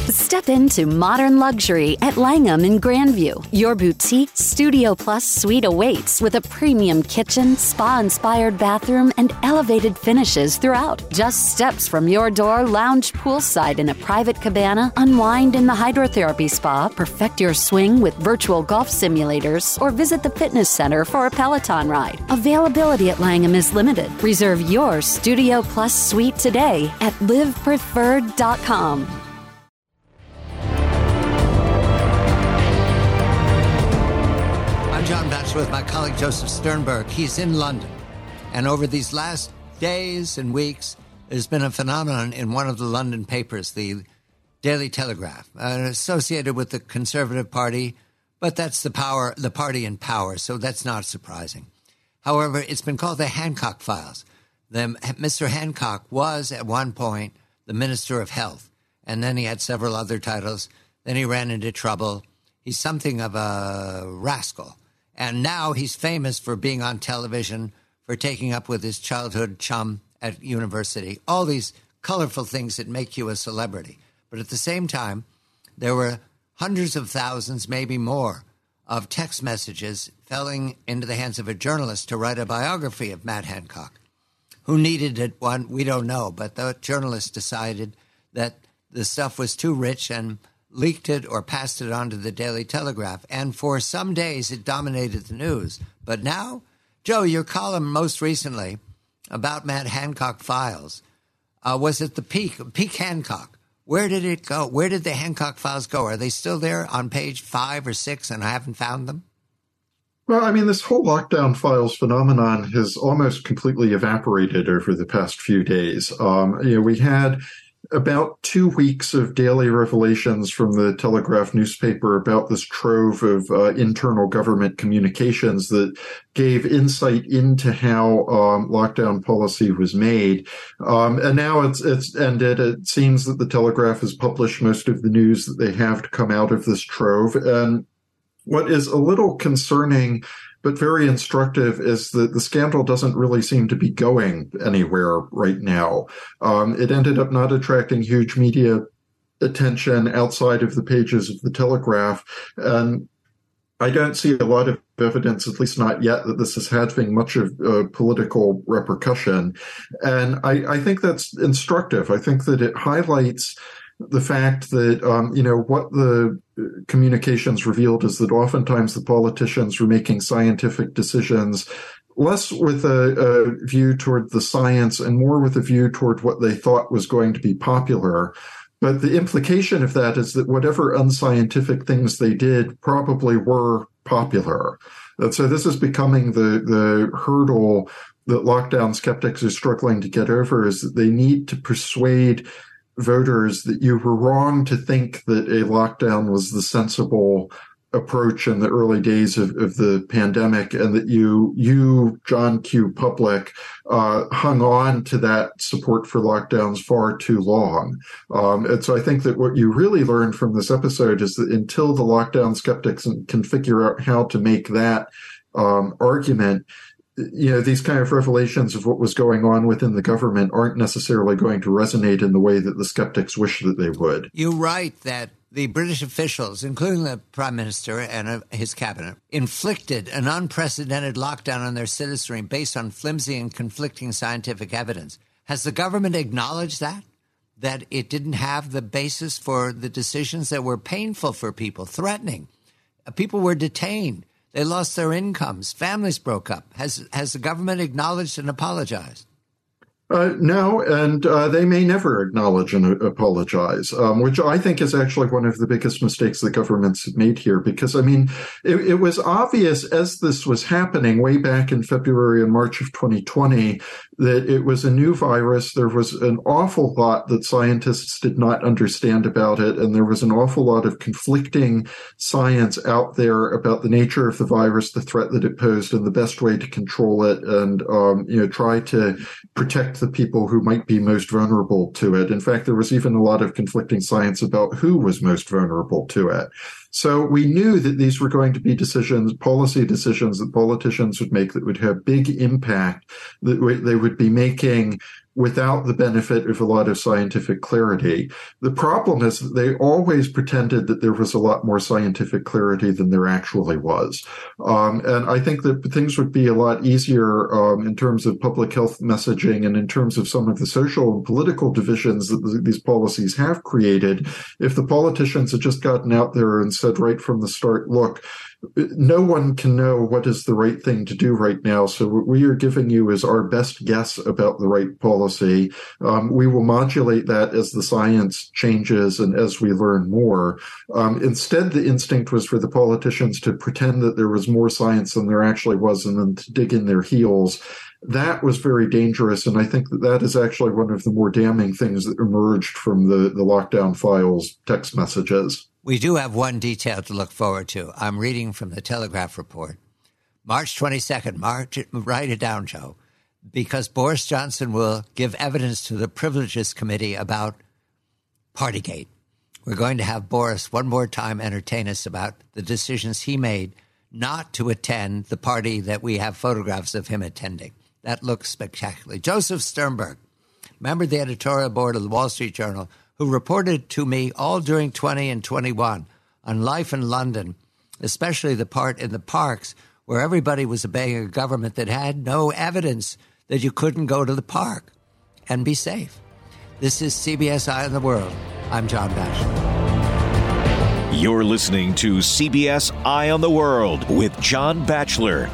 Step into modern luxury at Langham in Grandview. Your boutique Studio Plus suite awaits with a premium kitchen, spa-inspired bathroom, and elevated finishes throughout. Just steps from your door, lounge poolside in a private cabana, unwind in the hydrotherapy spa, perfect your swing with virtual golf simulators, or visit the fitness center for a Peloton ride. Availability at Langham is limited. Reserve your Studio Plus suite today at livepreferred.com. John Batchelor with my colleague Joseph Sternberg. He's in London. And over these last days and weeks, there's been a phenomenon in one of the London papers, the Daily Telegraph, associated with the Conservative Party, but that's the party in power, so that's not surprising. However, it's been called the Hancock Files. Mr. Hancock was, at one point, the Minister of Health, and then he had several other titles. Then he ran into trouble. He's something of a rascal. And now he's famous for being on television, for taking up with his childhood chum at university, all these colorful things that make you a celebrity. But at the same time, there were hundreds of thousands, maybe more, of text messages falling into the hands of a journalist to write a biography of Matt Hancock. Who needed it? One, we don't know. But the journalist decided that the stuff was too rich and leaked it or passed it on to the Daily Telegraph. And for some days, it dominated the news. But now, Joe, your column most recently about Matt Hancock Files was at the Peak Hancock. Where did it go? Where did the Hancock Files go? Are they still there on page 5 or 6 and I haven't found them? Well, I mean, this whole lockdown files phenomenon has almost completely evaporated over the past few days. We had about 2 weeks of daily revelations from the Telegraph newspaper about this trove of internal government communications that gave insight into how lockdown policy was made. And now it's ended. It seems that the Telegraph has published most of the news that they have to come out of this trove. And what is a little concerning but very instructive is that the scandal doesn't really seem to be going anywhere right now. It ended up not attracting huge media attention outside of the pages of the Telegraph. And I don't see a lot of evidence, at least not yet, that this is having much of political repercussion. And I think that's instructive. I think that it highlights the fact that, what the communications revealed is that oftentimes the politicians were making scientific decisions less with a view toward the science and more with a view toward what they thought was going to be popular. But the implication of that is that whatever unscientific things they did probably were popular. And so this is becoming the hurdle that lockdown skeptics are struggling to get over, is that they need to persuade voters that you were wrong to think that a lockdown was the sensible approach in the early days of the pandemic, and that you, John Q. Public, hung on to that support for lockdowns far too long. And so I think that what you really learned from this episode is that until the lockdown skeptics can figure out how to make that argument, these kind of revelations of what was going on within the government aren't necessarily going to resonate in the way that the skeptics wish that they would. You write that the British officials, including the Prime Minister and his cabinet, inflicted an unprecedented lockdown on their citizenry based on flimsy and conflicting scientific evidence. Has the government acknowledged that it didn't have the basis for the decisions that were painful for people, threatening? People were detained. They lost their incomes. Families broke up. Has the government acknowledged and apologized? No, and they may never acknowledge and apologize, which I think is actually one of the biggest mistakes the governments have made here. Because, I mean, it was obvious as this was happening way back in February and March of 2020 that it was a new virus. There was an awful lot that scientists did not understand about it, and there was an awful lot of conflicting science out there about the nature of the virus, the threat that it posed, and the best way to control it, and try to protect the people who might be most vulnerable to it. In fact, there was even a lot of conflicting science about who was most vulnerable to it. So we knew that these were going to be policy decisions that politicians would make that would have big impact, that they would be making without the benefit of a lot of scientific clarity. The problem is that they always pretended that there was a lot more scientific clarity than there actually was. And I think that things would be a lot easier in terms of public health messaging and in terms of some of the social and political divisions that these policies have created if the politicians had just gotten out there and said right from the start, look, no one can know what is the right thing to do right now. So what we are giving you is our best guess about the right policy. We will modulate that as the science changes and as we learn more. Instead, the instinct was for the politicians to pretend that there was more science than there actually was and then to dig in their heels. That was very dangerous, and I think that is actually one of the more damning things that emerged from the lockdown files text messages. We do have one detail to look forward to. I'm reading from the Telegraph report. March 22nd, write it down, Joe, because Boris Johnson will give evidence to the Privileges Committee about Partygate. We're going to have Boris one more time entertain us about the decisions he made not to attend the party that we have photographs of him attending. That looks spectacular. Joseph Sternberg, member of the editorial board of the Wall Street Journal, who reported to me all during 20 and 21 on life in London, especially the part in the parks where everybody was obeying a government that had no evidence that you couldn't go to the park and be safe. This is CBS Eye on the World. I'm John Batchelor. You're listening to CBS Eye on the World with John Batchelor.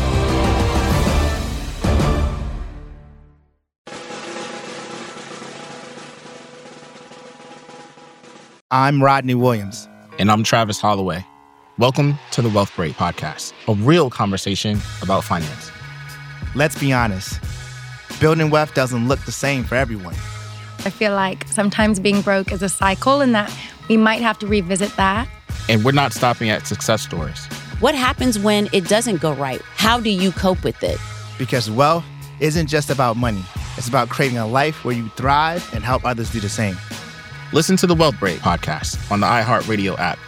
I'm Rodney Williams. And I'm Travis Holloway. Welcome to the Wealth Break Podcast, a real conversation about finance. Let's be honest, building wealth doesn't look the same for everyone. I feel like sometimes being broke is a cycle and that we might have to revisit that. And we're not stopping at success stories. What happens when it doesn't go right? How do you cope with it? Because wealth isn't just about money. It's about creating a life where you thrive and help others do the same. Listen to the Wealth Break Podcast on the iHeartRadio app.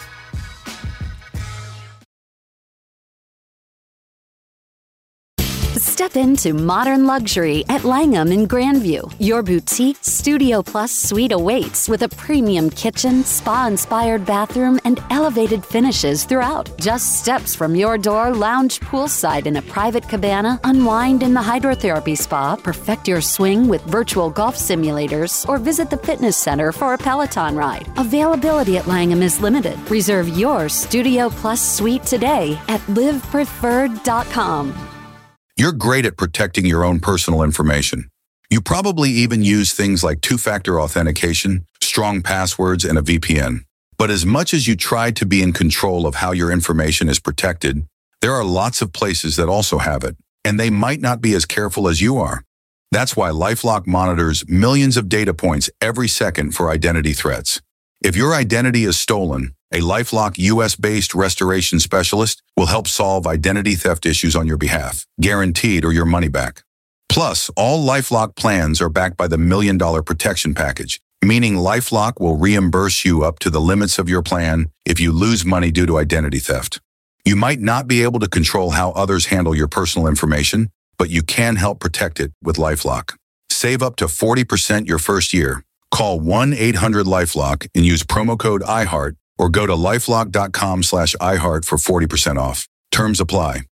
Step into modern luxury at Langham in Grandview. Your boutique Studio Plus suite awaits with a premium kitchen, spa-inspired bathroom, and elevated finishes throughout. Just steps from your door, lounge poolside in a private cabana, unwind in the hydrotherapy spa, perfect your swing with virtual golf simulators, or visit the fitness center for a Peloton ride. Availability at Langham is limited. Reserve your Studio Plus suite today at livepreferred.com. You're great at protecting your own personal information. You probably even use things like two-factor authentication, strong passwords, and a VPN. But as much as you try to be in control of how your information is protected, there are lots of places that also have it, and they might not be as careful as you are. That's why LifeLock monitors millions of data points every second for identity threats. If your identity is stolen, a LifeLock US-based restoration specialist will help solve identity theft issues on your behalf, guaranteed or your money back. Plus, all LifeLock plans are backed by the $1 Million Protection Package, meaning LifeLock will reimburse you up to the limits of your plan if you lose money due to identity theft. You might not be able to control how others handle your personal information, but you can help protect it with LifeLock. Save up to 40% your first year. Call 1-800-LifeLock and use promo code iHeart or go to lifelock.com/iHeart for 40% off. Terms apply.